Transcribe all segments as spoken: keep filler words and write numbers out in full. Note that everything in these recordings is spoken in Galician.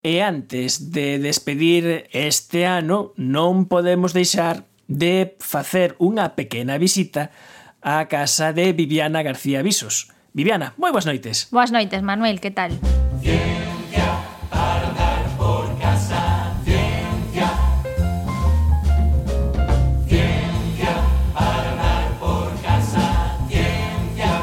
E antes de despedir este ano, non podemos deixar de facer unha pequena visita á casa de Viviana García Visos. Viviana, moi boas noites. Boas noites, Manuel, que tal? Ciencia para andar por casa, ciencia. Ciencia para andar por casa, ciencia.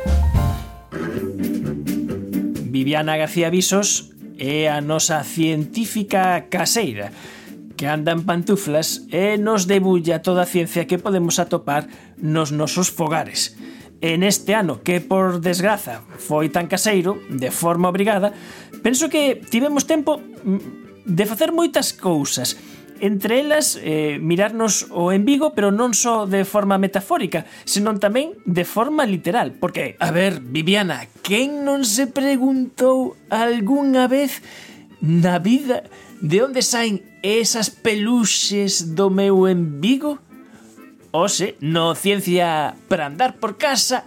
Viviana García Visos é a nosa científica caseira que anda en pantuflas e nos debulla toda a ciencia que podemos atopar nos nosos fogares. En este ano, que por desgraza foi tan caseiro, de forma obrigada, penso que tivemos tempo de facer moitas cousas. Entre elas, eh, mirarnos o embigo, pero non só de forma metafórica, senón tamén de forma literal. Porque, a ver, Viviana, quen non se preguntou algunha vez na vida de onde saen esas peluxes do meu embigo? Ose, no Ciencia para andar por casa,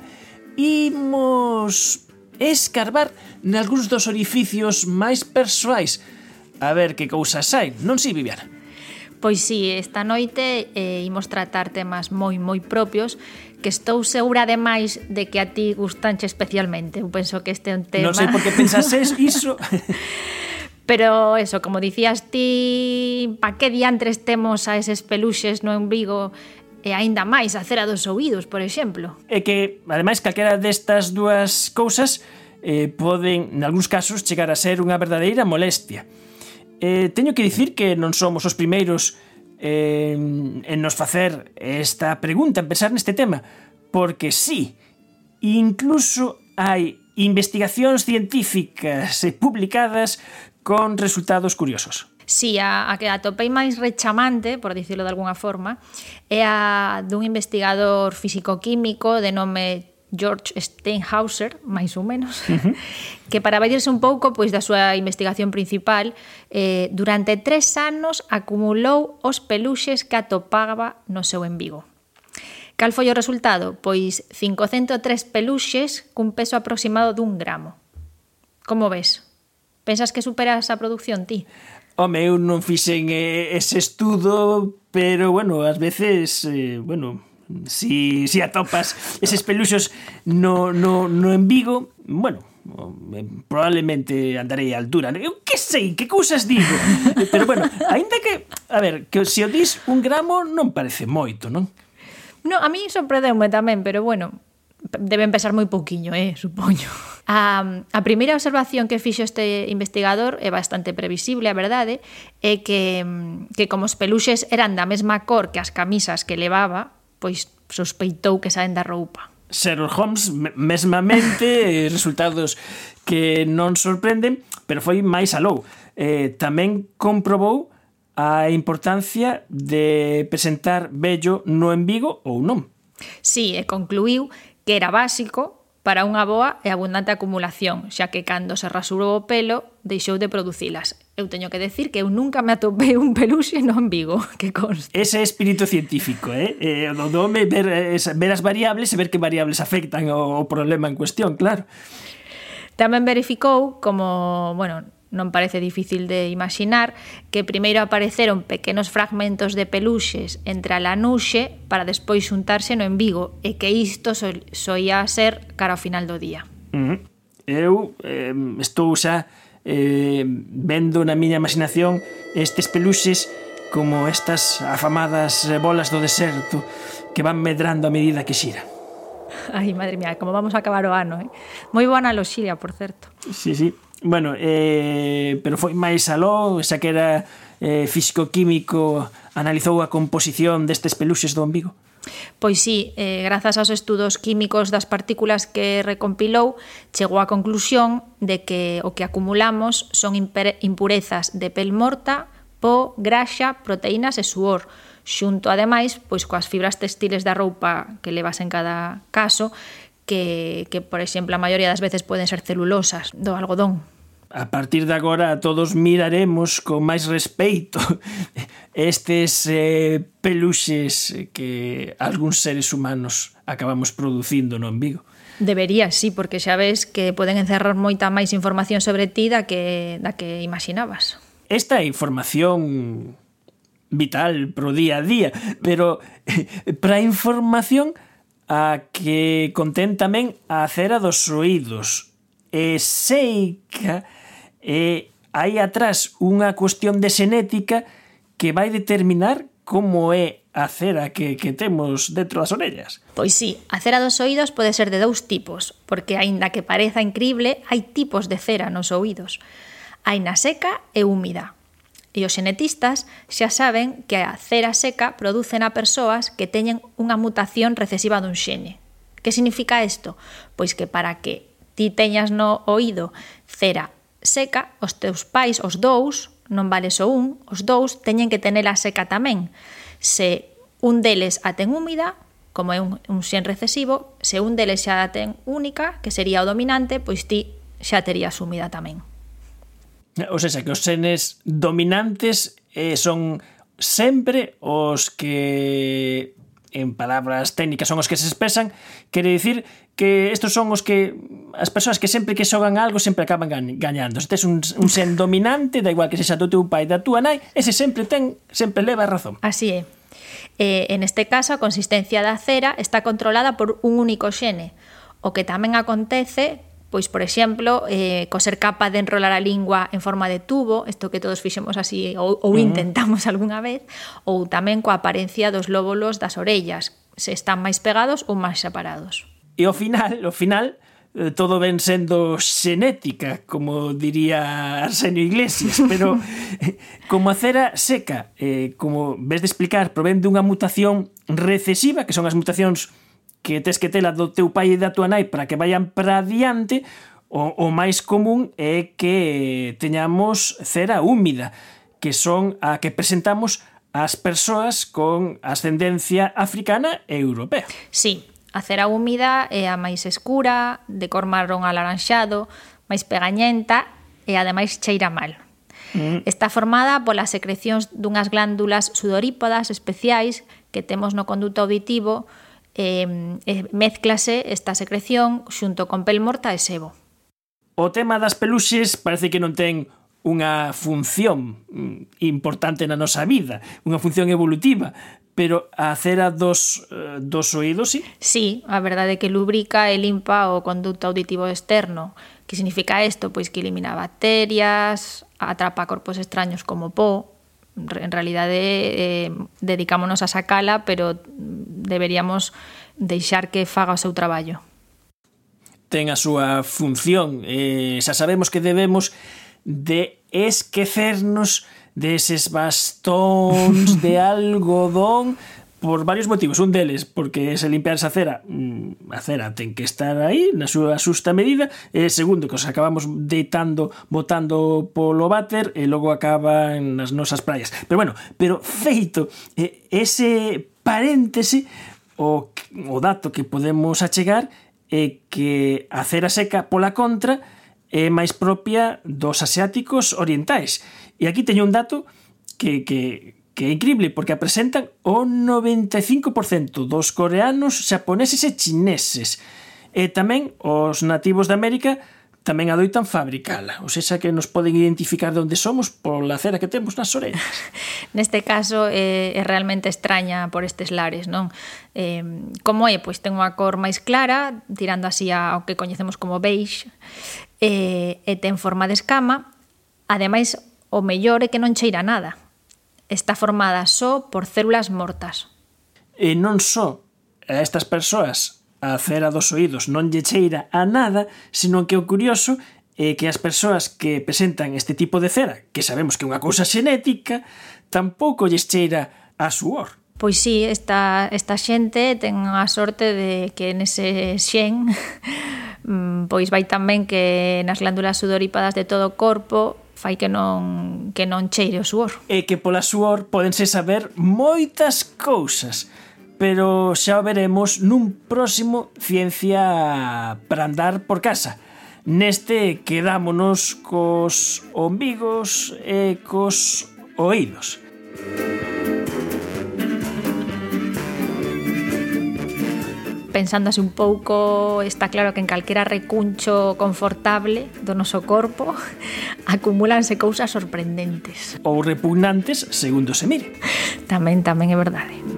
imos escarbar nalgúns dos orificios máis persoais. A ver que cousas saen, non si, Viviana? Pois sí, esta noite eh, imos tratar temas moi moi propios que estou segura ademais de que a ti gustanche especialmente. Eu penso que este é un tema... Non sei por que pensases iso. Pero eso, como dicías ti, pa que diantres temos a eses peluxes no embigo e aínda máis a cera dos ouídos, por exemplo? É que, ademais, calquera destas dúas cousas eh, poden, en algúns casos, chegar a ser unha verdadeira molestia. Eh, teño que dicir que non somos os primeiros eh, en nos facer esta pregunta, en pensar neste tema, porque sí, incluso hai investigacións científicas publicadas con resultados curiosos. Sí, a, a que atopei máis rechamante, por dicirlo de alguna forma, é a dun investigador físico-químico de nome George Steinhauser, máis ou menos, uh-huh. que para valerse un pouco pois da súa investigación principal, eh, durante tres anos acumulou os peluxes que atopaba no seu embigo. Cal foi o resultado? Pois cincocentos e tres peluxes cun peso aproximado dun gramo. Como ves? Pensas que superas a produción ti? Home, eu non fixen eh, ese estudo, pero, bueno, ás veces, eh, bueno... Si, si atopas eses peluxos no, no, no embigo, bueno, probablemente andarei á altura. Eu que sei, que cousas digo? Pero bueno, aínda que, a ver, que se o dis un gramo non parece moito, non? No, a mí sorprendeume tamén, pero bueno, deben pesar moi pouquiño, eh, supoño. A, a primeira observación que fixo este investigador é bastante previsible, a verdade, é que, que como os peluxes eran da mesma cor que as camisas que levaba, pois sospeitou que saen da roupa. Sherlock Holmes, mesmamente, resultados que non sorprenden, pero foi máis aló. Eh, tamén comprobou a importancia de presentar vello no embigo ou non. Sí, e concluíu que era básico para unha boa e abundante acumulación, xa que cando se rasurou o pelo deixou de producilas. Eu teño que decir que eu nunca me atopei un peluxe no embigo, que conste. Ese espírito científico, eh? eh do home ver, ver as variables e ver que variables afectan o, o problema en cuestión, claro. Tamén verificou, como, bueno, non parece difícil de imaginar, que primeiro apareceron pequenos fragmentos de peluxes entre a lanuxe para despois xuntarse no embigo e que isto so, soía ser cara ao final do día. Uh-huh. Eu eh, estou xa eh, vendo na miña imaginación estes peluxes como estas afamadas bolas do deserto que van medrando a medida que xira. Ai, madre mía, como vamos a acabar o ano, eh? Moi boa analoxía, por certo. Sí, sí. Bueno, eh, pero foi máis aló, xa que era eh, físico-químico, analizou a composición destes peluxes do embigo? Pois sí, eh, grazas aos estudos químicos das partículas que recompilou, chegou á conclusión de que o que acumulamos son impurezas de pel morta, po, graxa, proteínas e suor, xunto ademais pois coas fibras textiles da roupa que levas en cada caso, que, que por exemplo, a maioría das veces poden ser celulosas do algodón. A partir de agora todos miraremos con máis respeito estes eh, peluxes que algúns seres humanos acabamos producindo no embigo. Debería, sí, porque xa ves que poden encerrar moita máis información sobre ti da que, da que imaginabas. Esta é información vital pro día a día, pero para a información a que contén tamén a cera dos oídos. E sei que e hai atrás unha cuestión de xenética que vai determinar como é a cera que, que temos dentro das orellas. Pois sí, a cera dos oídos pode ser de dous tipos, porque aínda que pareza incrible, hai tipos de cera nos oídos. Hai na seca e húmida. E os xenetistas xa saben que a cera seca produce na persoas que teñen unha mutación recesiva dun xene. Que significa isto? Pois que para que ti teñas no oído cera seca, os teus pais, os dous, non vale só un, os dous teñen que tenela seca tamén. Se un deles a ten húmida, como é un, un xen recesivo, se un deles xa a ten única, que sería o dominante, pois ti xa terías húmida tamén. O sea, que os xenes dominantes eh, son sempre os que, en palabras técnicas, son os que se expresan. Quere dicir que estos son os que as persoas que sempre que xogan algo sempre acaban gañando. Se tes un, un xen dominante, da igual que sexa do teu pai, da túa nai, ese sempre ten, sempre leva a razón. Así é. Eh, en este caso, a consistencia da cera está controlada por un único xene. O que tamén acontece, pois, por exemplo, eh, co ser capaz de enrolar a lingua en forma de tubo, isto que todos fixemos así, ou, ou intentamos algunha vez, ou tamén coa apariencia dos lóbulos das orellas, se están máis pegados ou máis separados. E ao final, ao final, todo ven sendo xenética, como diría Arsenio Iglesias, pero como a cera seca, eh, como ves de explicar, provén dunha mutación recesiva, que son as mutacións que tes que tela do teu pai e da tua nai para que vayan para adiante, o, o máis común é que teñamos cera húmida, que son a que presentamos as persoas con ascendencia africana e europea. Sí, a cera húmida é a máis escura, de cor marrón alaranxado, máis pegañenta e ademais cheira mal. Mm. Está formada polas secrecións dunhas glándulas sudorípodas especiais que temos no conduto auditivo. Eh, eh, mezclase esta secreción xunto con pel morta e sebo. O tema das peluxes parece que non ten unha función importante na nosa vida, unha función evolutiva, pero a cera dos, dos oídos, sí? Sí, a verdade é que lubrica e limpa o conducto auditivo externo. Que significa isto? Pois que elimina bacterias, atrapa corpos extraños como po. En realidade eh, dedicámonos a sacala, pero deberíamos deixar que faga o seu traballo. Ten a súa función. Eh, xa sabemos que debemos de esquecernos deses bastóns de algodón por varios motivos. Un deles, porque se limpiar esa cera, a cera ten que estar aí na súa xusta medida. E segundo, que os acabamos deitando, botando polo váter e logo acaban nas nosas praias. Pero bueno, pero feito ese paréntese, o, o dato que podemos achegar é que a cera seca, pola contra, é máis propia dos asiáticos orientais. E aquí teño un dato que, que, que é increíble, porque a presentan o noventa e cinco por cento dos coreanos, xaponeses e chineses. E tamén os nativos de América tamén adoitan fabricala. Ou seja, que nos poden identificar de onde somos pola cera que temos nas orellas. Neste caso é, é realmente extraña por estes lares, non? Eh, como é? Pois ten unha cor máis clara, tirando así ao que coñecemos como beige, e, e ten forma de escama. Ademais, o mellor é que non cheira nada. Está formada só por células mortas. E non só a estas persoas a cera dos oídos non lle cheira a nada, senón que o curioso é que as persoas que presentan este tipo de cera, que sabemos que é unha cousa xenética, tampouco lles cheira a suor. Pois sí, esta, esta xente ten a sorte de que nese xen pois vai tamén que nas glándulas sudorípadas de todo o corpo fai que non, que non cheire o suor. E que pola suor pódense saber moitas cousas, pero xa o veremos nun próximo Ciencia para andar por casa. Neste quedámonos cos ombigos e cos oídos. pensándose un pouco, está claro que en calquera recuncho confortable do noso corpo acumúlanse cousas sorprendentes. Ou repugnantes, segundo se mire. Tamén, tamén é verdade.